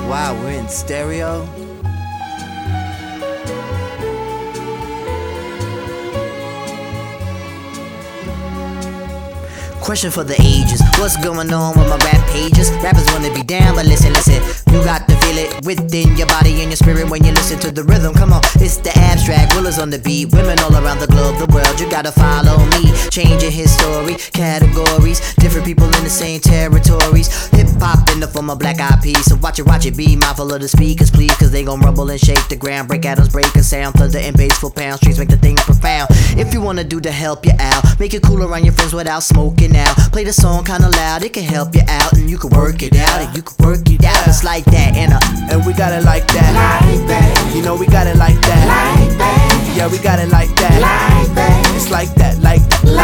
Wow, we're in stereo? Question for the ages, what's going on with my rap pages? Rappers wanna be down, but listen, you got to feel it within your body and your spirit when you listen to the rhythm. Come on, it's the abstract, Willers on the beat. Women all around the globe, the world, you gotta follow me. Changing history, categories, different people in the same territories. Hip-hop in the form of Black Eyed Peas. So watch it, be mindful of the speakers, please, cause they gon' rumble and shake the ground. Break atoms, break a sound, thunder and bass, full pound streets, make the thing profound. If you wanna do to help you out, make it cool around your friends without smoking out. Play the song kinda loud, it can help you out, and you can work it out, and you can work it out. It's like that, and we got it like that. Like that. You know we got it like that. Like that. Yeah, we got it like that. Like that. It's like that, like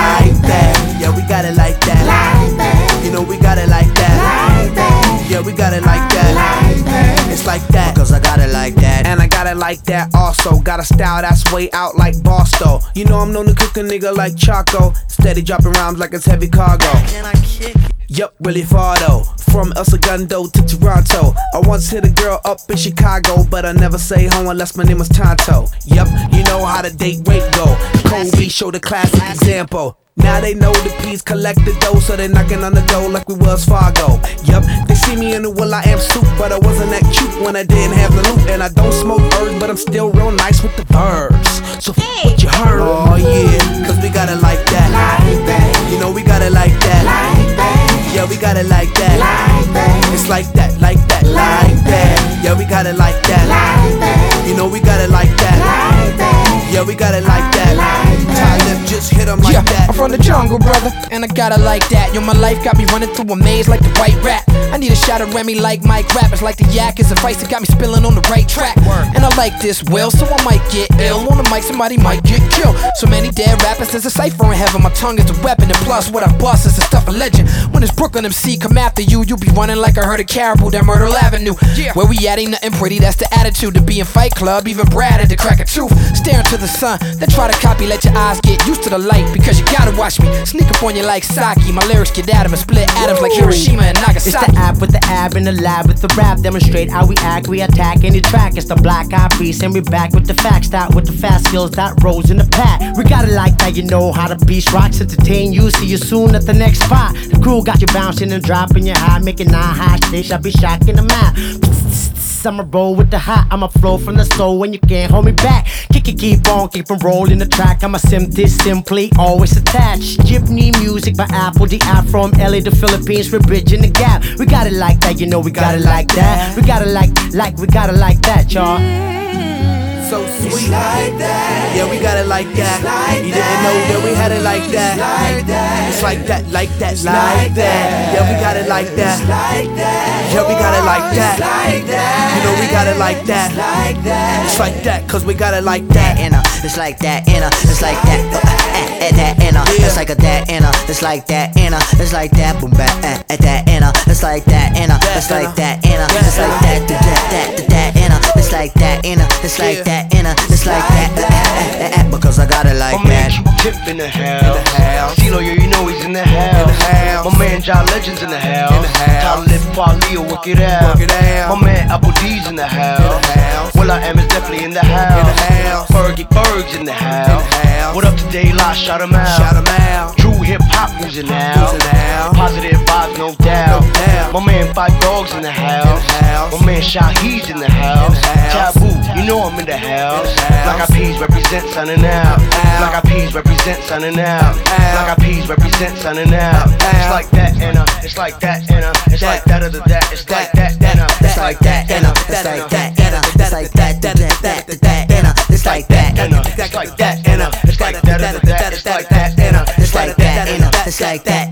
that. Yeah, we got it like that. Like that. You know we got it like that. Like that. Yeah, we got it like that. Like that. It's like that. because I got it like that. And I got it like that also. Got a style that's way out like Bosto. You know I'm known to cook a nigga like Choco. Steady dropping rhymes like it's heavy cargo. Can I kick it? Yup, really far though. From El Segundo to Toronto. I once hit a girl up in Chicago, but I never say home unless my name was Tonto. Yup, you know how the date rate go. Kobe showed a classic example. Now they know the P's collect the dough, so they knocking on the door like we Wells Fargo. Yup, they see me in the will.i.am suit, but I wasn't that cute when I didn't have the loot. And I don't smoke herbs, but I'm still real nice with the verbs. So what you heard? Oh yeah, cause we got it like that. Like that. You know we got it like that. Like that. Yeah, we got it like that. Like that. It's like that, like that, like that. Yeah, we got it like that. Like that. You know we got it like that. Like that. Yeah, we got it like that. Like that. Talib just hit 'em like Yeah, that. I'm from the jungle, brother, and I got it like that. Yo, my life got me running through a maze like the white rat. I need a shot of Remy like Mike Rap. It's like the yak, it's a vice that got me spilling on the right track. And I like this well, so I might get ill. On the mic, somebody might get killed. So many dead rappers, there's a cipher in heaven. My tongue is a weapon, and plus what I bust is the stuff of legend. When it's Brooklyn MC come after you, you be running like a herd of caribou down Myrtle Avenue. Where we at ain't nothing pretty, that's the attitude. To be in Fight Club, even Brad had to crack a tooth. Staring to the sun, then try to copy, let your eyes get used to the light. Because you gotta watch me, sneak up on you like Saki. My lyrics get at 'em and split atoms like Hiroshima and Nagasaki. It's the app with the ab in the lab with the rap. Demonstrate how we act, we attack any track. It's the Black Eyed Peas and we back with the facts. Start with the fast skills that rolls in the pack. We got it like that, you know how the beast rocks. Entertain you, see you soon at the next spot. The crew got you bouncing and dropping your high, making 9 high stage. I be shocking the map. I'ma roll with the hot, I'ma flow from the soul when you can't hold me back. Kick it, keep on rolling the track. I'ma simply always attached. Gypney music by Apple D. I from LA to Philippines, we're bridging the gap. We got it like that, you know we got it like that. We got it we got it like that, y'all. So sweet. It's like that. Yeah, we got it like that. Like you didn't know that we had it like that. Like that. It's like that, like that, It's like like that. Yeah, we got it like that. It's like that. Yeah, we got it like that. It's like that. You know we got it like that. It's like that. It's like that, cause we got it like that. It's like that, it's like that, that, it's like a that, it's like that, it's like that, boom, back, that, it's like that, it's like that, it's like that, that, it's like that, it's like that, it's like that, because I got it like my man that. Q-Tip in the house. CeeLo, yeah, you know he's in the house. My man John Legend's in the house. Talib Kweli, work it out. My man Apple D's in the house. will.i.am is definitely in the house. Fergie Berg's in the house. What up to De La? Shout 'em out. True hip hop oozing out. Positive vibes, no doubt. My man Five Dogs in the house. My man Shahid's in the house. Taboo, you know I'm in the house. Black Eyed Peas represent signing out. Black Eyed Peas represent signing out. Black Eyed Peas represent signing out. It's like that, it's like that, it's like that of the that. It's like that, It's like that, it's like that, it's like that, it's like that, it's like that, it's like that of the that. It's like that, it's like that, it's like that.